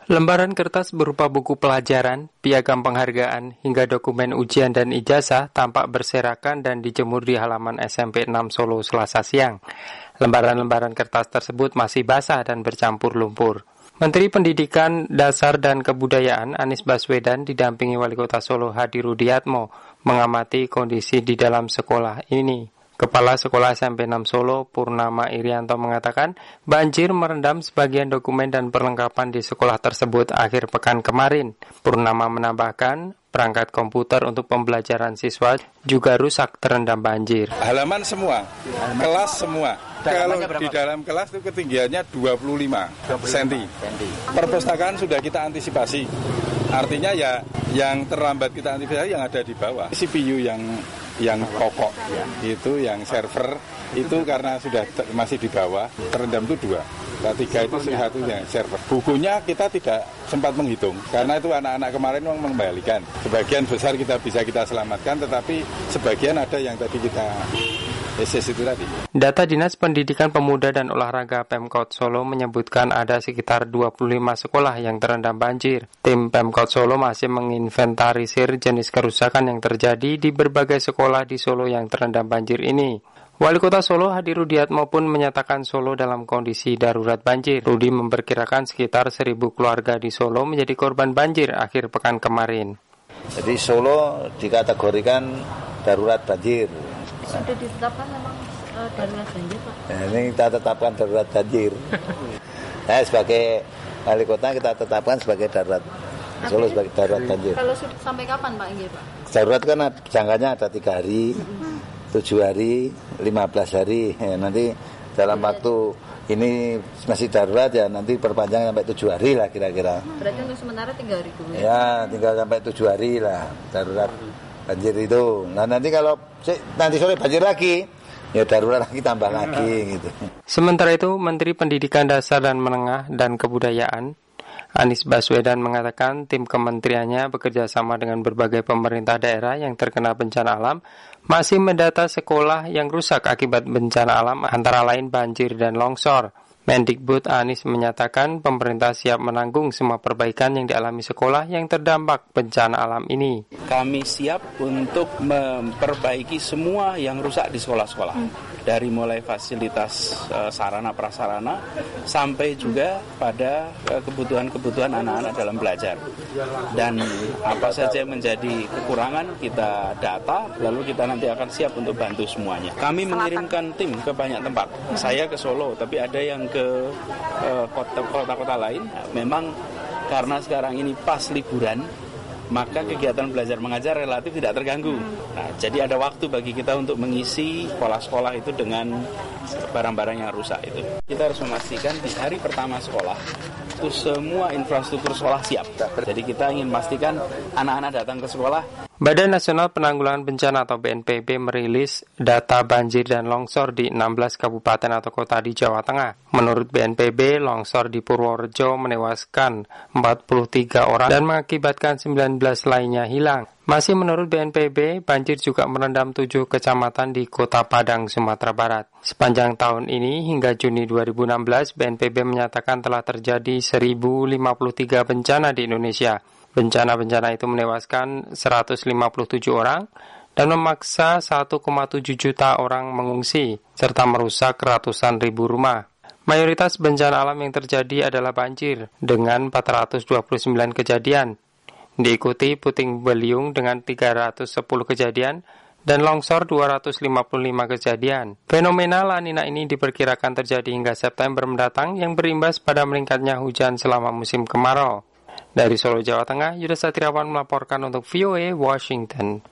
Lembaran kertas berupa buku pelajaran, piagam penghargaan, hingga dokumen ujian dan ijazah tampak berserakan dan dijemur di halaman SMP 6 Solo Selasa siang. Lembaran-lembaran kertas tersebut masih basah dan bercampur lumpur. Menteri Pendidikan Dasar dan Kebudayaan Anies Baswedan didampingi Wali Kota Solo Hadi Rudiatmo mengamati kondisi di dalam sekolah ini. Kepala Sekolah SMP 6 Solo, Purnama Irianto mengatakan, banjir merendam sebagian dokumen dan perlengkapan di sekolah tersebut akhir pekan kemarin. Purnama menambahkan, perangkat komputer untuk pembelajaran siswa juga rusak terendam banjir. Halaman semua, kelas semua. Kalau di dalam kelas itu ketinggiannya 25 cm. Perpustakaan sudah kita antisipasi. Artinya ya yang terlambat kita antisipasi yang ada di bawah. CPU yang pokok itu yang server itu karena sudah masih di bawah terendam itu 2. 3 itu satu yang server. Bukunya kita tidak sempat menghitung karena itu anak-anak kemarin mengembalikan. Sebagian besar bisa kita selamatkan, tetapi sebagian ada yang tadi kita SS itu tadi. Data Dinas Pendidikan Pemuda dan Olahraga Pemkot Solo menyebutkan ada sekitar 25 sekolah yang terendam banjir. Tim Pemkot Solo masih menginventarisir jenis kerusakan yang terjadi di berbagai sekolah di Solo yang terendam banjir ini. Wali Kota Solo Hadi Rudiatmo pun menyatakan Solo dalam kondisi darurat banjir. Rudi memperkirakan sekitar 1.000 keluarga di Solo menjadi korban banjir akhir pekan kemarin. Jadi Solo dikategorikan darurat banjir. Sudah ditetapkan memang darurat banjir, Pak? Nah, ini kita tetapkan darurat banjir. Nah, sebagai wali kota kita tetapkan sebagai darurat. Solo sebagai darurat banjir. Kalau sampai kapan, Pak? Iya, Pak? Darurat kan jangkanya ada 3 hari, 7 hari, 15 hari. Ya, nanti dalam waktu ini masih darurat ya nanti perpanjang sampai 7 hari lah kira-kira. Berarti untuk sementara 3 hari dulu ya? Ya, tinggal sampai 7 hari lah darurat banjir itu. Nah nanti kalau nanti sore banjir lagi, ya darurat lagi tambah lagi gitu. Sementara itu, Menteri Pendidikan Dasar dan Menengah dan Kebudayaan Anies Baswedan mengatakan tim kementeriannya bekerja sama dengan berbagai pemerintah daerah yang terkena bencana alam masih mendata sekolah yang rusak akibat bencana alam antara lain banjir dan longsor. Mendikbud Anies menyatakan pemerintah siap menanggung semua perbaikan yang dialami sekolah yang terdampak bencana alam ini. Kami siap untuk memperbaiki semua yang rusak di sekolah-sekolah. Dari mulai fasilitas sarana prasarana sampai juga pada kebutuhan-kebutuhan anak-anak dalam belajar. Dan apa saja yang menjadi kekurangan kita data, lalu kita nanti akan siap untuk bantu semuanya. Kami mengirimkan tim ke banyak tempat. Saya ke Solo, tapi ada yang ke kota-kota lain. Memang karena sekarang ini pas liburan, maka kegiatan belajar mengajar relatif tidak terganggu. Nah, jadi ada waktu bagi kita untuk mengisi sekolah-sekolah itu dengan barang-barang yang rusak itu. Kita harus memastikan di hari pertama sekolah itu semua infrastruktur sekolah siap. Jadi kita ingin memastikan anak-anak datang ke sekolah. Badan Nasional Penanggulangan Bencana atau BNPB merilis data banjir dan longsor di 16 kabupaten atau kota di Jawa Tengah. Menurut BNPB, longsor di Purworejo menewaskan 43 orang dan mengakibatkan 19 lainnya hilang. Masih menurut BNPB, banjir juga merendam 7 kecamatan di Kota Padang, Sumatera Barat. Sepanjang tahun ini hingga Juni 2016, BNPB menyatakan telah terjadi 1.053 bencana di Indonesia. Bencana-bencana itu menewaskan 157 orang dan memaksa 1,7 juta orang mengungsi, serta merusak ratusan ribu rumah. Mayoritas bencana alam yang terjadi adalah banjir, dengan 429 kejadian. Diikuti puting beliung dengan 310 kejadian, dan longsor 255 kejadian. Fenomena La Nina ini diperkirakan terjadi hingga September mendatang yang berimbas pada meningkatnya hujan selama musim kemarau. Dari Solo, Jawa Tengah, Yuda Satriawan melaporkan untuk VOA Washington.